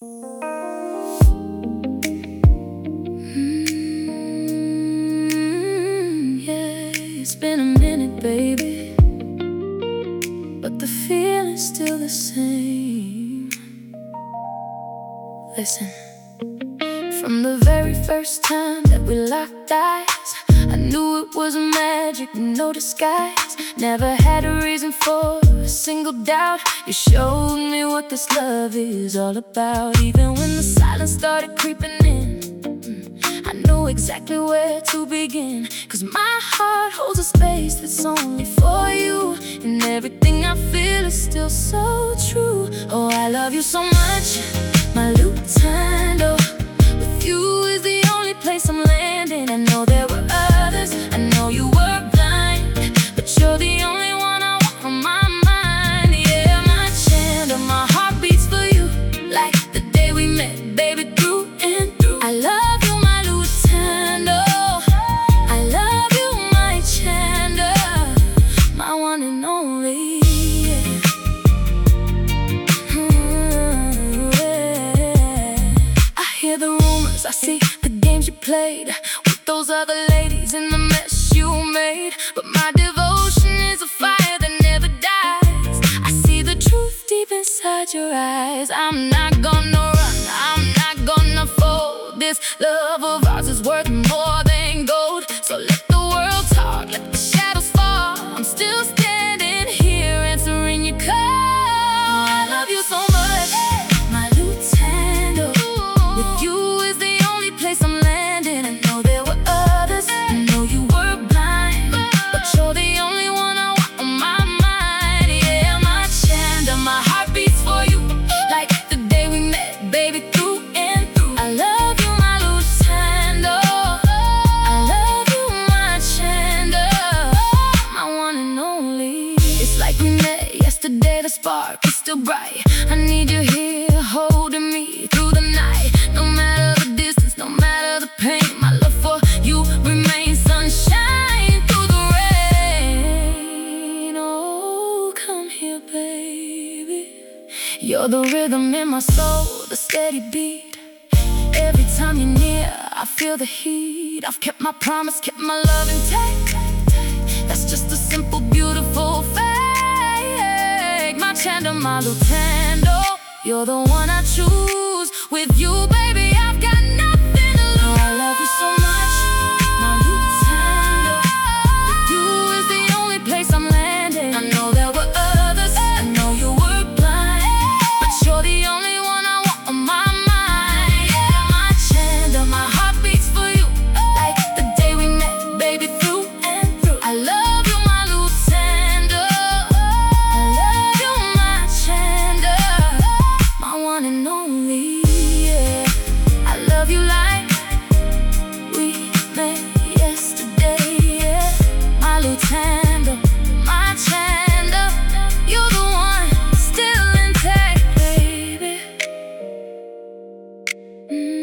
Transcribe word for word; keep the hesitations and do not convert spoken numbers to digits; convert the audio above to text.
Mm, yeah, it's been a minute, baby, but the feeling's still the same. Listen, from the very first time that we locked eyes, I knew it was magic, no disguise. Never had a reason for a single doubt. You showed me what this love is all about. Even when the silence started creeping in, I knew exactly where to begin. Cause my heart holds a space that's only for you, and everything I feel is still so true. Oh, I love you so much, my Lutando. With you is the only place I'm landing. I know there were others, I know you were blind, but you're the only one I want on my mind. Yeah, my Chando, my heart beats for you like the day we met, baby, through and through. I love you, my Lutando. I love you, my Chando, my one and only. Mm, yeah. I hear the rumors, I see the games you played with those other ladies and the mess you made, but my devotion is a fire that never dies. I see the truth deep inside your eyes. I'm not gonna run, I'm not gonna fold. This love of ours is worth more than gold. So let the world talk, let the shadows fall. I'm still standing here answering your call. I love you so much, my Lutando. With you is the only place I'm landing. I know there were others, I know you were blind, but you're the only one I want on my mind. Yeah, my Chando, my heart beats for you like the day we met, baby, through and through. I love you, my Lutando. I love you, my Chando, my one and only. It's like we met yesterday, the spark is still bright. I need you here holding me through the night. No matter the distance, no matter the pain, my love for you remains sunshine through the rain. Oh, come here, baby. You're the rhythm in my soul, the steady beat. Every time you're near, I feel the heat. I've kept my promise, kept my love intact. That's just a simple, beautiful fact. My Chando, my Lutando, you're the one I choose. With you, baby, I've got nothing to lose. I love you so much, my Lutando. With you is the only place I'm landing. I know there were others, I know you were blind, but you're the only one I want on my mind. Yeah, my Chando, my heart beats for you like the day we met, baby, through and through. I love you, my Lutando. I love you, my Chando, my one and only. Yeah, I love you like we met yesterday. Yeah, my Lutando, my Chando, you're the one still intact, baby. Mm.